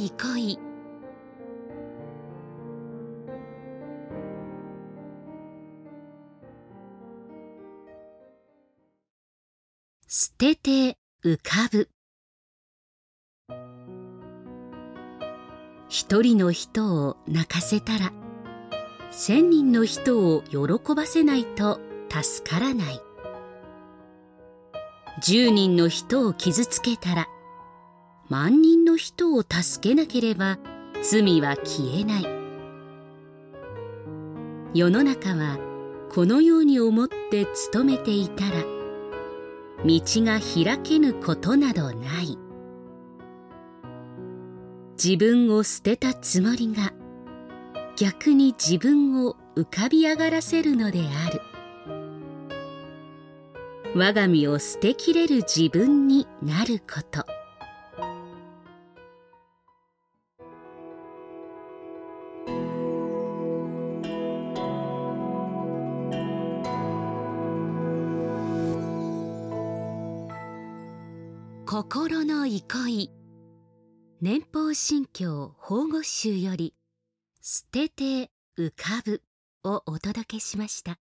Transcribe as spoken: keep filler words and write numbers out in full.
憩い。捨てて浮かぶ。一人の人を泣かせたら、千人の人を喜ばせないと助からない。十人の人を傷つけたら、万人の人を助けなければ罪は消えない。世の中はこのように思って努めていたら、道が開けぬことなどない。自分を捨てたつもりが、逆に自分を浮かび上がらせるのである。我が身を捨てきれる自分になること。心の憩い。年俸信教法語集より、捨てて浮かぶをお届けしました。